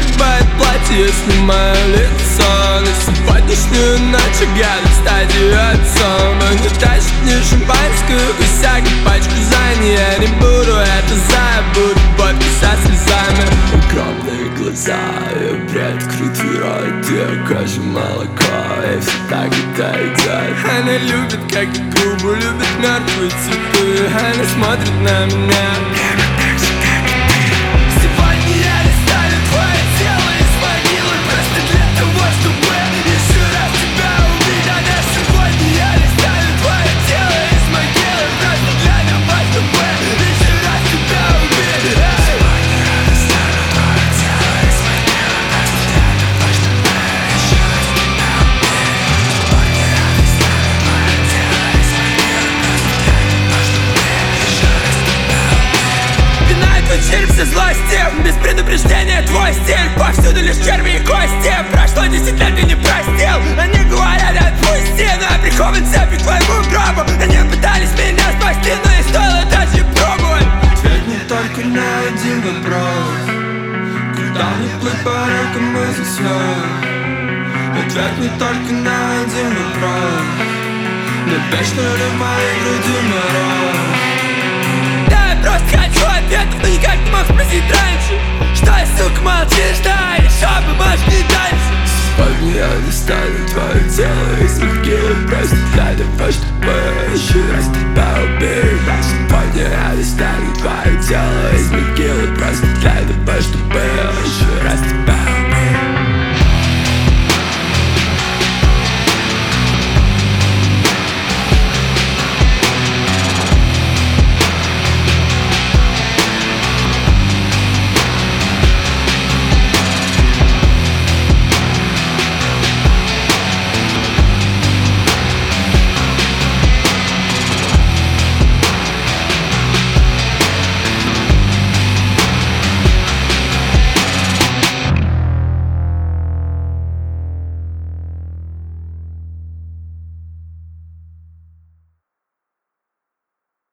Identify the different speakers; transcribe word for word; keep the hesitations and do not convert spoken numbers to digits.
Speaker 1: разгибает платье, я снимаю лицо. На сегодняшнюю ночь гадит стадию отцом. Он не тащит мне шампанскую и сяги, пачку Зани. Я не буду это забыть, водки со слезами. Огромные глаза и приоткрытый рот, я кожа молоко, и все так это идет. Она любит, как и губы, любит мертвые цветы. Она смотрит на меня. Сегодня я достану твое тело из могилы, просто для того, чтобы еще раз тебя увидеть. Она сегодня я достану твое тело из могилы, просто для того, чтобы еще раз тебя увидеть. Череп со злости, без предупреждения твой стиль. Повсюду лишь черви и кости. Прошло десять лет, ты не простил. Они говорят, отпусти, но я прикован цепью к твоему гробу. Они пытались меня спасти, но не стоило даже пробовать.
Speaker 2: Ответ не только на один вопрос: когда мне плыть по рекам этих слез? Ответ не только на один вопрос: да вечно ли в моей груди мороз?
Speaker 1: Просто хочу ответов, но никак не мог спросить раньше. Что, сука, молчишь, да?